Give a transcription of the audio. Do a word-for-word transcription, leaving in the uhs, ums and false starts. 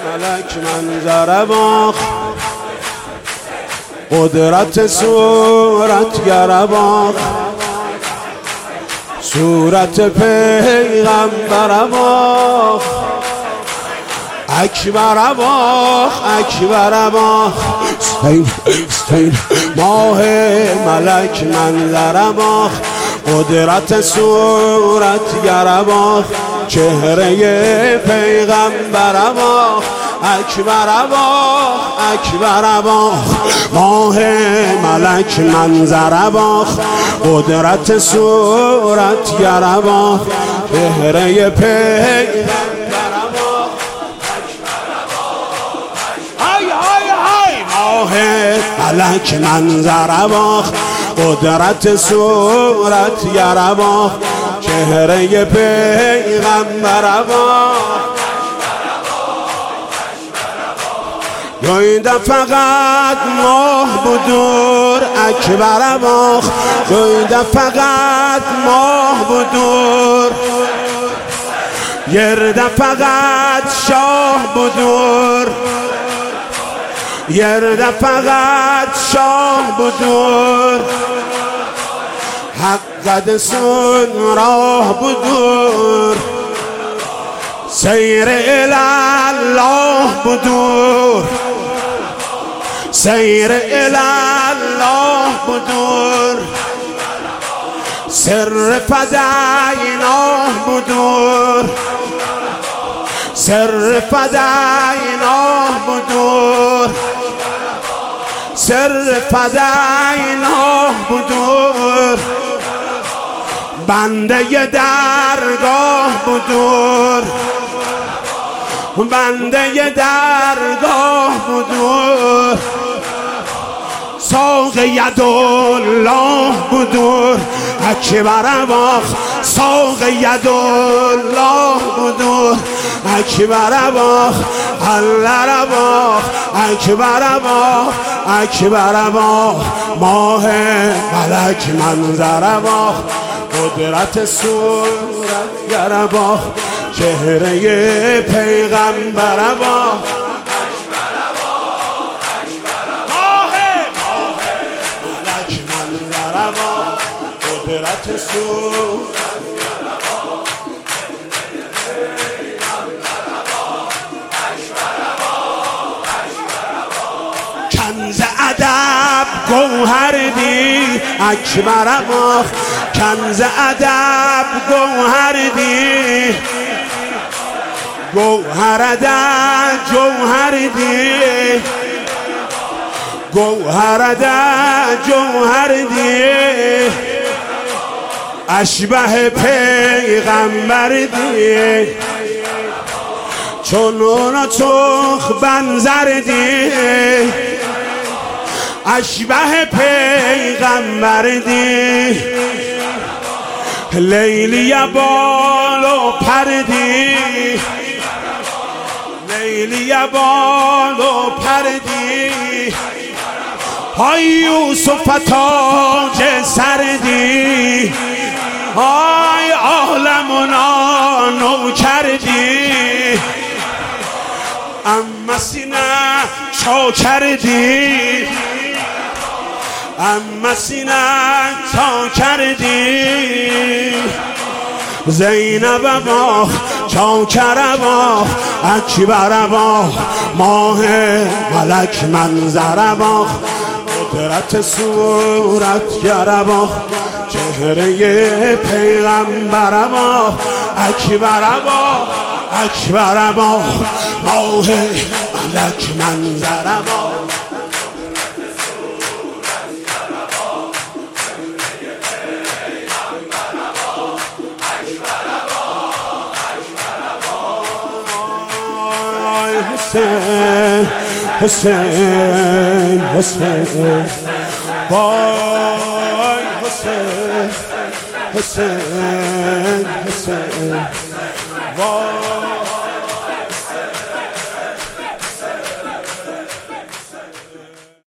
ملک منظر باخ قدرت صورتگر باخ صورت پیغمبر باخ اکبر باخ اکبر باخ سین سین ماه ملک منظر باخ قدرت صورتگر باخ چهره پیغمبر باخ اکبر باخ اکبر باخ ماه ملک منظر باخ قدرت صورتگر باخ چهره پیغمبر باخ های های های ماه ملک منظر باخ قدرت صورتگر باخ چهره پیغمبر باخ جویده فقط ماه بدور اکبر باخ جویده فقط ماه بدور گرده فقط شاه بدور گرده فقط شاه بدور حق قد سن راه بدور سیر الله بدور سیر الله بدور سر فدایناه بدور سر فدایناه بدور سر فدایناه بدور بنده درگاه بدور بنده درگاه بدور ساق یدالله بدور اکبر باخ ساق یدالله بدور اکبر باخ الله باخ اکبر باخ اکبر باخ ماه ملک منظر باخ قدرت صورتگر باخ چهره پیغمبر باخ ماه ملک منظر باخ قدرت صورتگر باخ کنز ادب گوهر دی اکبر باخ کنز ادب گوهر دی گوهر ادب جوهر دی گوهر ادب جوهر دی اشبه پیغمبر دی چونون چخ بنظر دی اشبه پیغمبر دی لیلی بال و پردی لیلی بال و پردی های یوسف تاج سردی های عالمنا نو کردی اما سینه چا کردی اما سینه تا کردی زینب باخ چاکر باخ اکبر باخ ماه ملک منظر باخ قدرت صورتگر باخ چهره پیغمبر باخ اکبر باخ اکبر باخ ماه ملک منظر باخ حسین حسین حسین وای حسین حسین حسین وای